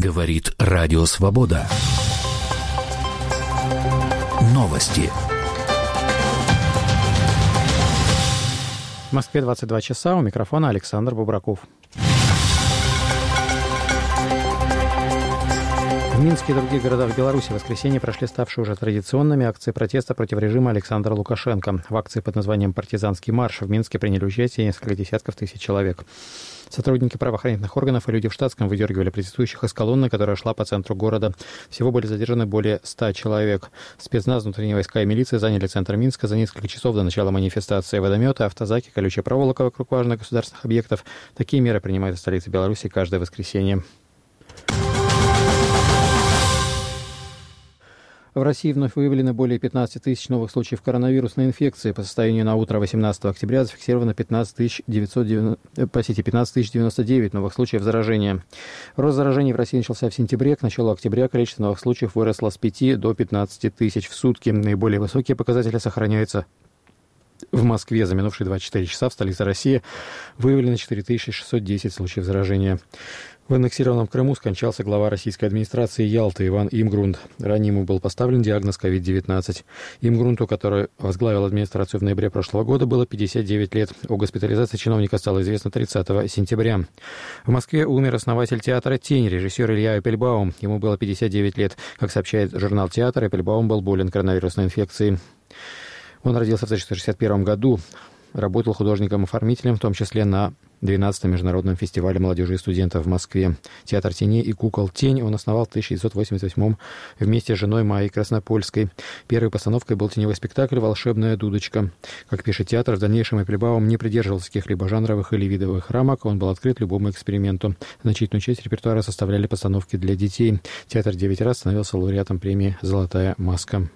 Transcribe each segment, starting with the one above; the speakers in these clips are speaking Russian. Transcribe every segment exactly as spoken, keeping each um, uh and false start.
Говорит Радио Свобода. Новости. В Москве двадцать два часа. У микрофона Александр Бубраков. В Минске и других городах Беларуси в воскресенье прошли ставшие уже традиционными акции протеста против режима Александра Лукашенко. В акции под названием «Партизанский марш» в Минске приняли участие несколько десятков тысяч человек. Сотрудники правоохранительных органов и люди в штатском выдергивали протестующих из колонны, которая шла по центру города. Всего были задержаны более ста человек. Спецназ, внутренние войска и милиция заняли центр Минска за несколько часов до начала манифестации. Водометы, автозаки, колючая проволока вокруг важных государственных объектов. Такие меры принимают в столице Беларуси каждое воскресенье. В России вновь выявлено более пятнадцать тысяч новых случаев коронавирусной инфекции. По состоянию на утро восемнадцатого октября зафиксировано пятнадцать тысяч девятьсот девяносто девять новых случаев заражения. Рост заражений в России начался в сентябре. К началу октября количество новых случаев выросло с пяти до пятнадцати тысяч в сутки. Наиболее высокие показатели сохраняются в Москве. За минувшие двадцать четыре часа в столице России выявлено четыре тысячи шестьсот десять случаев заражения. В аннексированном Крыму скончался глава российской администрации Ялты Иван Имгрунт. Ранее ему был поставлен диагноз ковид девятнадцать. Имгрунту, который возглавил администрацию в ноябре прошлого года, было пятьдесят девять лет. О госпитализации чиновника стало известно тридцатого сентября. В Москве умер основатель театра «Тень», режиссер Илья Эппельбаум. Ему было пятьдесят девять лет. Как сообщает журнал «Театр», Эппельбаум был болен коронавирусной инфекцией. Он родился в тысяча девятьсот шестьдесят первом году. Работал художником-оформителем, в том числе на двенадцатом международном фестивале молодежи и студентов в Москве. Театр теней и кукол «Тень» он основал в тысяча девятьсот восемьдесят восьмом вместе с женой Майей Краснопольской. Первой постановкой был теневой спектакль «Волшебная дудочка». Как пишет театр, в дальнейшем Эппельбаум не придерживался каких-либо жанровых или видовых рамок, он был открыт любому эксперименту. Значительную часть репертуара составляли постановки для детей. Театр девять раз становился лауреатом премии «Золотая маска».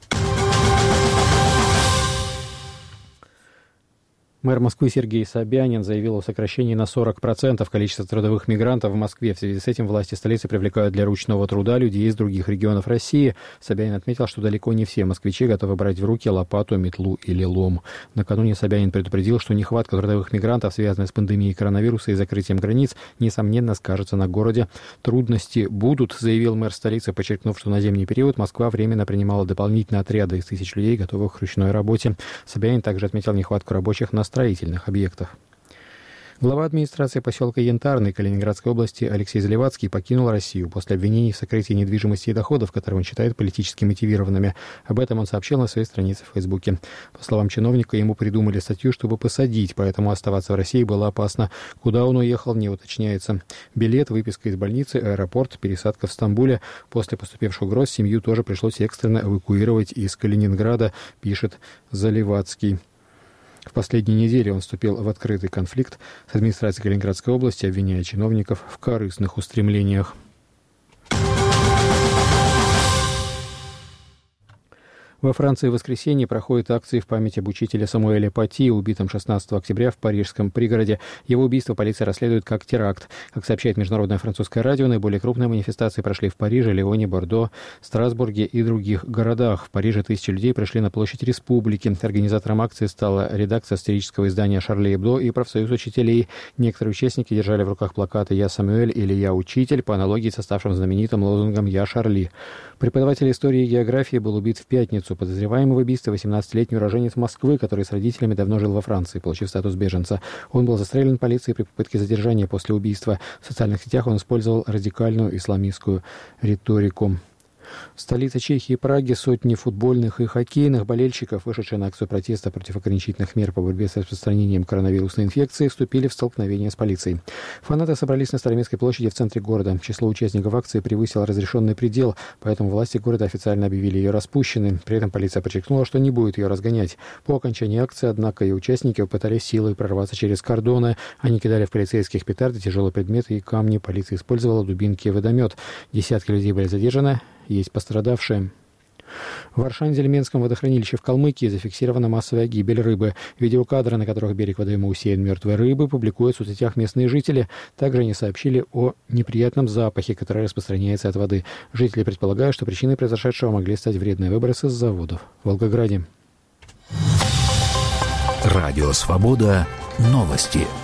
Мэр Москвы Сергей Собянин заявил о сокращении на сорок процентов количества трудовых мигрантов в Москве. В связи с этим власти столицы привлекают для ручного труда людей из других регионов России. Собянин отметил, что далеко не все москвичи готовы брать в руки лопату, метлу или лом. Накануне Собянин предупредил, что нехватка трудовых мигрантов, связанная с пандемией коронавируса и закрытием границ, несомненно скажется на городе. Трудности будут, заявил мэр столицы, подчеркнув, что на зимний период Москва временно принимала дополнительные отряды из тысяч людей, готовых к ручной работе. Собянин также отметил нехватку рабочих на строительных объектах. Глава администрации поселка Янтарный Калининградской области Алексей Заливацкий покинул Россию после обвинений в сокрытии недвижимости и доходов, которые он считает политически мотивированными. Об этом он сообщил на своей странице в Фейсбуке. По словам чиновника, ему придумали статью, чтобы посадить, поэтому оставаться в России было опасно. Куда он уехал, не уточняется. Билет, выписка из больницы, аэропорт, пересадка в Стамбуле. После поступивших угроз семью тоже пришлось экстренно эвакуировать из Калининграда, пишет Заливацкий. В последние недели он вступил в открытый конфликт с администрацией Калининградской области, обвиняя чиновников в корыстных устремлениях. Во Франции в воскресенье проходят акции в память об учителе Самуэле Пати, убитом шестнадцатого октября в парижском пригороде. Его убийство полиция расследует как теракт. Как сообщает Международное французское радио, наиболее крупные манифестации прошли в Париже, Лионе, Бордо, Страсбурге и других городах. В Париже тысячи людей пришли на площадь Республики. Организатором акции стала редакция сатирического издания «Шарли Эбдо» и профсоюз учителей. Некоторые участники держали в руках плакаты «Я Самуэль» или «Я учитель», по аналогии со ставшим знаменитым лозунгом «Я Шарли». Преподаватель истории и географии был убит в пятницу. Подозреваемый в убийстве восемнадцатилетний уроженец Москвы, который с родителями давно жил во Франции, получив статус беженца. Он был застрелен полицией при попытке задержания после убийства. В социальных сетях он использовал радикальную исламистскую риторику. В столице Чехии Праге сотни футбольных и хоккейных болельщиков, вышедшие на акцию протеста против ограничительных мер по борьбе с распространением коронавирусной инфекции, вступили в столкновение с полицией. Фанаты собрались на Староместской площади в центре города. Число участников акции превысило разрешенный предел, поэтому власти города официально объявили ее распущенной. При этом полиция подчеркнула, что не будет ее разгонять. По окончании акции, однако, и участники попытались силой прорваться через кордоны. Они кидали в полицейских петарды, тяжелые предметы и камни. Полиция использовала дубинки и водомет. Десятки людей были задержаны. Есть пострадавшие. В Аршан-Зельменском водохранилище в Калмыкии зафиксирована массовая гибель рыбы. Видеокадры, на которых берег водоема усеян мертвой рыбы, публикуют в соцсетях местные жители. Также они сообщили о неприятном запахе, который распространяется от воды. Жители предполагают, что причиной произошедшего могли стать вредные выбросы с заводов в Волгограде. Радио «Свобода». Новости.